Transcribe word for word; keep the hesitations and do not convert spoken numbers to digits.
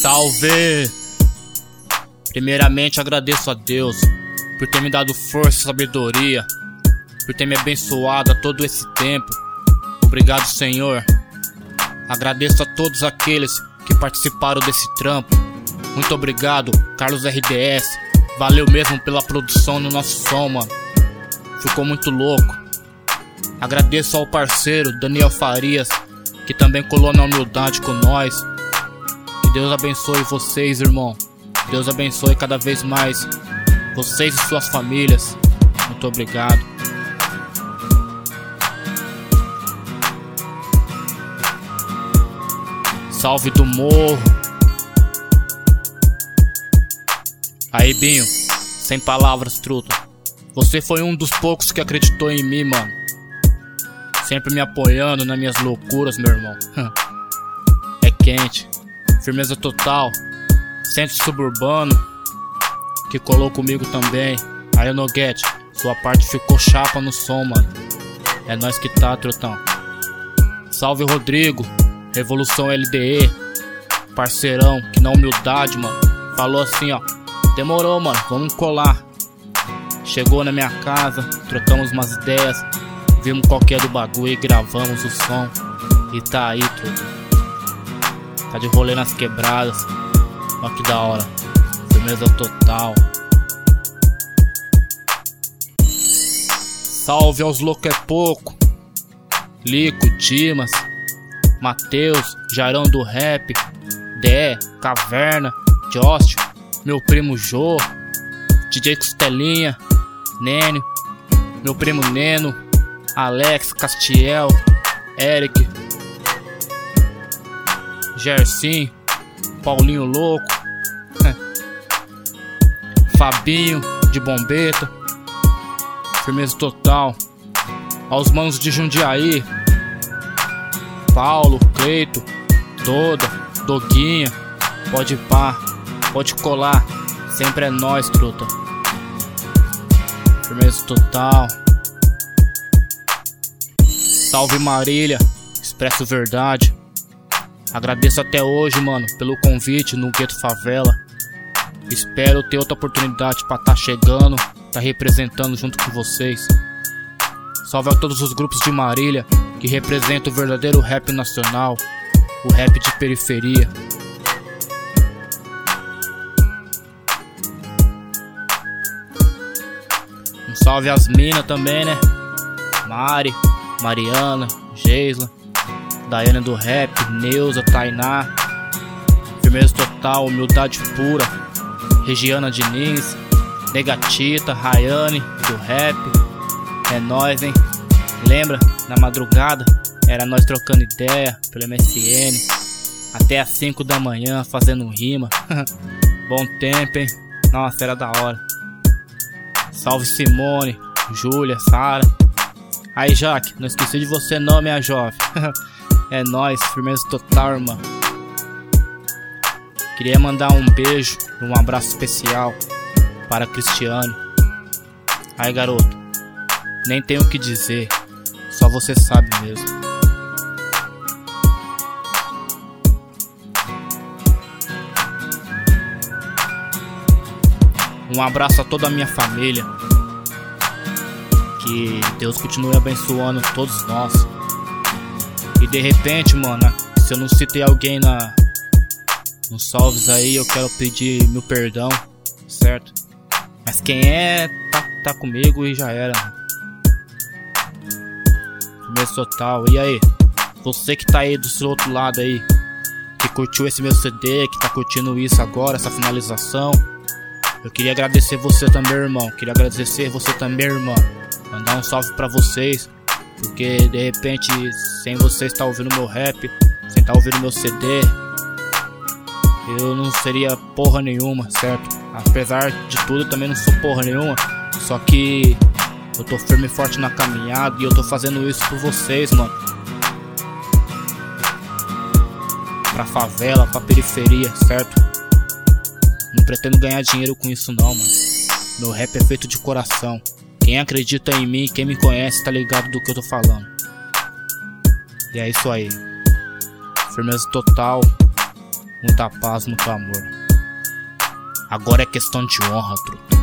Salve! Primeiramente agradeço a Deus por ter me dado força e sabedoria, por ter me abençoado a todo esse tempo. Obrigado, Senhor. Agradeço a todos aqueles que participaram desse trampo. Muito obrigado, Carlos R D S. Valeu mesmo pela produção no nosso som, mano. Ficou muito louco. Agradeço ao parceiro Daniel Farias, que também colou na humildade com nós. Que Deus abençoe vocês, irmão. Deus abençoe cada vez mais vocês e suas famílias. Muito obrigado. Salve do morro. Aí, Binho, sem palavras, truta. Você foi um dos poucos que acreditou em mim, mano. Sempre me apoiando nas minhas loucuras, meu irmão. É quente. Firmeza total. Centro suburbano, que colou comigo também. Aí, Noguete, sua parte ficou chapa no som, mano. É nós que tá, trutão. Salve, Rodrigo. Revolução L D E. Parceirão, que na humildade, mano, falou assim, ó: demorou, mano, vamos colar. Chegou na minha casa, trocamos umas ideias, vimos qual que é do bagulho e gravamos o som. E tá aí, truta. Tá de rolê nas quebradas. Olha que da hora. Firmeza total. Salve aos loucos é pouco. Lico, Dimas, Matheus, Jarão do Rap, Dé, Caverna, Jost, meu primo Jô, D J Costelinha, Nênio, meu primo Neno, Alex, Castiel, Eric, Gersim, Paulinho Louco, Fabinho de Bombeta. Firmeza total. Aos manos de Jundiaí, Paulo, Cleito, Doda, Doguinha. Pode pá, pode colar. Sempre é nóis, truta. Firmeza total. Salve Marília, Expresso Verdade. Agradeço até hoje, mano, pelo convite no Gueto Favela. Espero ter outra oportunidade pra tá chegando, tá representando junto com vocês. Salve a todos os grupos de Marília que representam o verdadeiro rap nacional, o rap de periferia. Um salve às minas também, né? Mari, Mariana, Geisla, Daiane do Rap, Neuza, Tainá. Firmeza total, humildade pura. Regiana Diniz, Negatita, Rayane do Rap. É nóis, hein? Lembra? Na madrugada era nós trocando ideia pelo M S N até as cinco da manhã fazendo rima. Bom tempo, hein? Nossa, era da hora. Salve Simone, Júlia, Sara. Aí, Jaque, não esqueci de você não, minha jovem. É nóis, firmeza total, irmão. Queria mandar um beijo e um abraço especial para a Cristiane. Aí, garoto, nem tenho o que dizer, só você sabe mesmo. Um abraço a toda a minha família. Que Deus continue abençoando todos nós. E de repente, mano, se eu não citei alguém na nos salves aí, eu quero pedir meu perdão, certo? Mas quem é, tá, tá comigo e já era, mano. Firmeza total. E aí, você que tá aí do seu outro lado aí, que curtiu esse meu C D, que tá curtindo isso agora, essa finalização, eu queria agradecer você também, irmão. Queria agradecer você também, irmão. Mandar um salve pra vocês, porque de repente, sem vocês tá ouvindo meu rap, sem tá ouvindo meu C D, eu não seria porra nenhuma, certo? Apesar de tudo, eu também não sou porra nenhuma. Só que eu tô firme e forte na caminhada e eu tô fazendo isso por vocês, mano. Pra favela, pra periferia, certo? Não pretendo ganhar dinheiro com isso não, mano. Meu rap é feito de coração. Quem acredita em mim, quem me conhece, tá ligado do que eu tô falando. E é isso aí. Firmeza total. muita paz, muito amor. Agora é questão de honra, truta.